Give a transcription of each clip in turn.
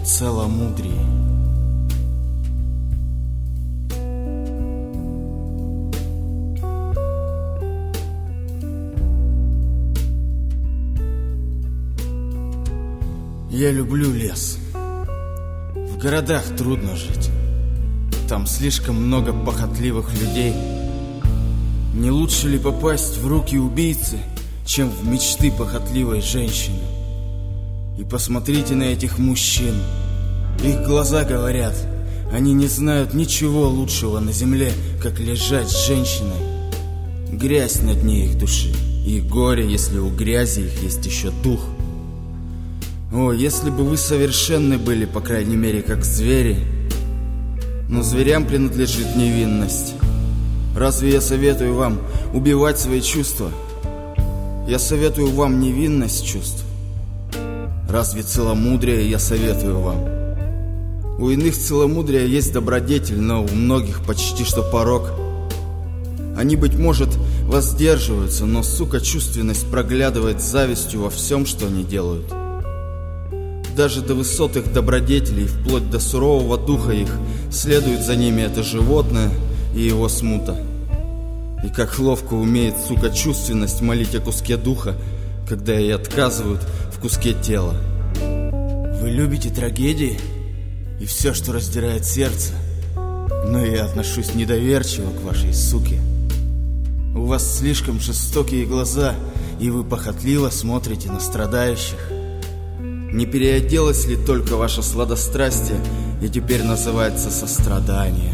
целомудрии. Я люблю лес. В городах трудно жить. Там слишком много похотливых людей. Не лучше ли попасть в руки убийцы, чем в мечты похотливой женщины? И посмотрите на этих мужчин. Их глаза говорят, они не знают ничего лучшего на земле, как лежать с женщиной. Грязь на дне их души, и горе, если у грязи их есть еще дух. О, если бы вы совершенны были, по крайней мере, как звери. Но зверям принадлежит невинность. Разве я советую вам убивать свои чувства? Я советую вам невинность чувств. Разве целомудрие я советую вам? У иных целомудрия есть добродетель, но у многих почти что порок. Они, быть может, воздерживаются, но, сука, чувственность проглядывает завистью во всем, что они делают. Даже до высот их добродетелей, вплоть до сурового духа их, следует за ними это животное и его смута. И как ловко умеет, сука, чувственность молить о куске духа, когда ей отказывают в куске тела. Вы любите трагедии и все, что раздирает сердце, но я отношусь недоверчиво к вашей суке. У вас слишком жестокие глаза, и вы похотливо смотрите на страдающих. Не переоделось ли только ваше сладострастие и теперь называется состраданием?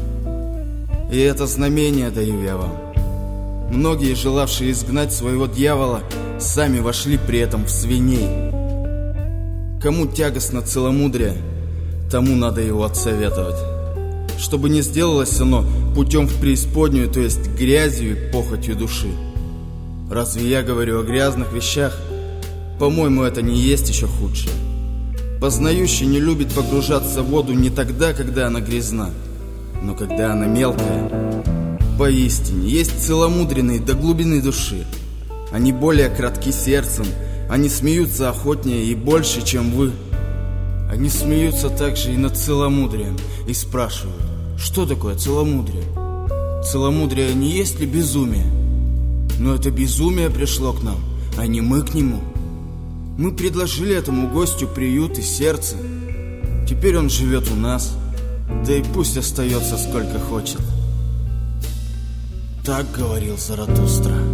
И это знамение даю я вам. Многие, желавшие изгнать своего дьявола, сами вошли при этом в свиней. Кому тягостно целомудрие, тому надо его отсоветовать, чтобы не сделалось оно путем в преисподнюю, то есть грязью и похотью души. Разве я говорю о грязных вещах? По-моему, это не есть еще худшее. Познающий не любит погружаться в воду не тогда, когда она грязна, но когда она мелкая. Поистине, есть целомудренные до глубины души. Они более кратки сердцем, они смеются охотнее и больше, чем вы. Они смеются также и над целомудрием и спрашивают, что такое целомудрие? Целомудрие не есть ли безумие? Но это безумие пришло к нам, а не мы к нему. Мы предложили этому гостю приют и сердце. Теперь он живет у нас, да и пусть остается сколько хочет. Так говорил Заратустра.